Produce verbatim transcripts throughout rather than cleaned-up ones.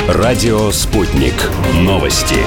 Радио «Спутник». Новости.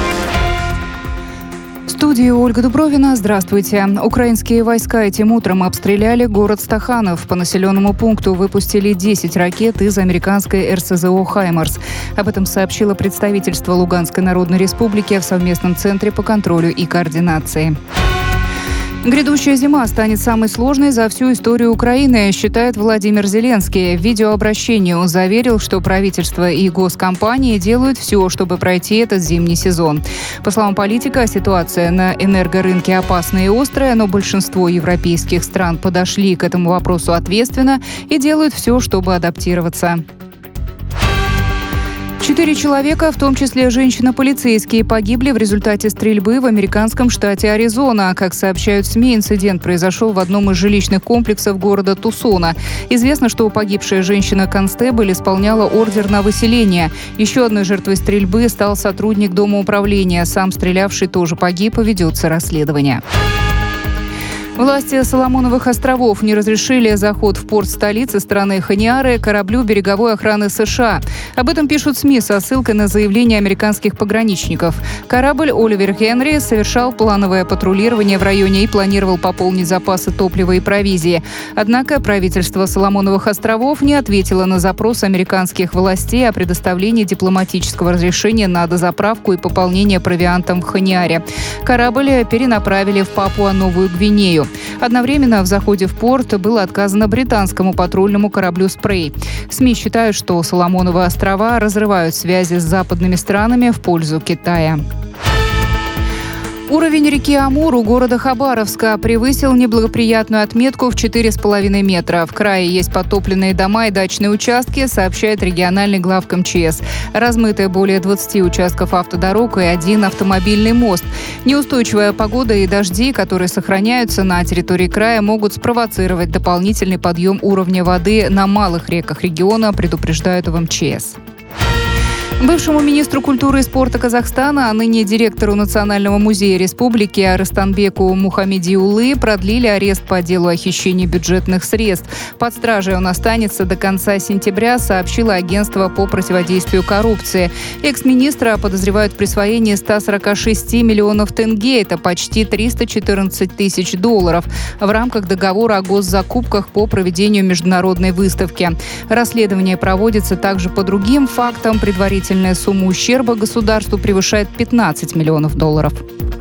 В студии Ольга Дубровина. Здравствуйте. Украинские войска этим утром обстреляли город Стаханов. По населенному пункту выпустили десять ракет из американской эр эс зэ о «Хаймарс». Об этом сообщило представительство Луганской Народной Республики в совместном центре по контролю и координации. Грядущая зима станет самой сложной за всю историю Украины, считает Владимир Зеленский. В видеообращении он заверил, что правительство и госкомпании делают все, чтобы пройти этот зимний сезон. По словам политика, ситуация на энергорынке опасная и острая, но большинство европейских стран подошли к этому вопросу ответственно и делают все, чтобы адаптироваться. Четыре человека, в том числе женщина-полицейские, погибли в результате стрельбы в американском штате Аризона. Как сообщают СМИ, инцидент произошел в одном из жилищных комплексов города Тусона. Известно, что погибшая женщина-констебль исполняла ордер на выселение. Еще одной жертвой стрельбы стал сотрудник дома управления. Сам стрелявший тоже погиб, и ведется расследование. Власти Соломоновых островов не разрешили заход в порт столицы страны Хониары кораблю береговой охраны США. Об этом пишут СМИ со ссылкой на заявление американских пограничников. Корабль «Оливер Хенри» совершал плановое патрулирование в районе и планировал пополнить запасы топлива и провизии. Однако правительство Соломоновых островов не ответило на запрос американских властей о предоставлении дипломатического разрешения на дозаправку и пополнение провиантом в Хониаре. Корабль перенаправили в Папуа-Новую Гвинею. Одновременно в заходе в порт было отказано британскому патрульному кораблю «Спрей». СМИ считают, что Соломоновы острова разрывают связи с западными странами в пользу Китая. Уровень реки Амур у города Хабаровска превысил неблагоприятную отметку в четыре с половиной метра. В крае есть потопленные дома и дачные участки, сообщает региональный главк эм че эс. Размыто более двадцати участков автодорог и один автомобильный мост. Неустойчивая погода и дожди, которые сохраняются на территории края, могут спровоцировать дополнительный подъем уровня воды на малых реках региона, предупреждают в эм че эс. Бывшему министру культуры и спорта Казахстана, а ныне директору Национального музея республики Арыстанбеку Мухамедиулы продлили арест по делу о хищении бюджетных средств. Под стражей он останется до конца сентября, сообщило агентство по противодействию коррупции. Экс-министра подозревают в присвоении ста сорока шести миллионов тенге, это почти триста четырнадцать тысяч долларов, в рамках договора о госзакупках по проведению международной выставки. Расследование проводится также по другим фактам. Предварительно сумма ущерба государству превышает пятнадцать миллионов долларов.